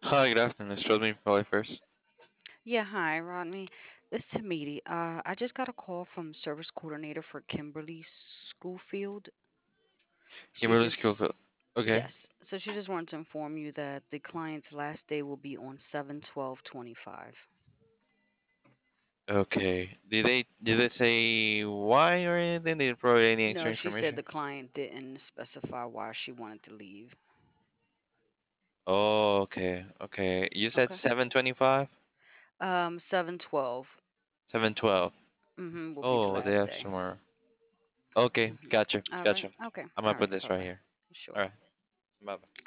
Hi, good afternoon. It's me probably first. Yeah, hi, Rodney. It's Tamidi. I just got a call from service coordinator for Kimberly Schoolfield. She Kimberly just, Schofield. Okay. yes. So she just wanted to inform you that the client's last day will be on 7/12/25. Okay. Did they say why or anything? Did they provide any extra No, she said information? the client didn't specify why she wanted to leave. Oh, okay. Okay. You said Okay. 7:25? 7/12. 7:12. Will be the Oh, day last after day. tomorrow. Okay, hmm gotcha. All right. Gotcha. Okay. I'm All gonna put right. this Bye right bye. here. Sure. All right. Bye.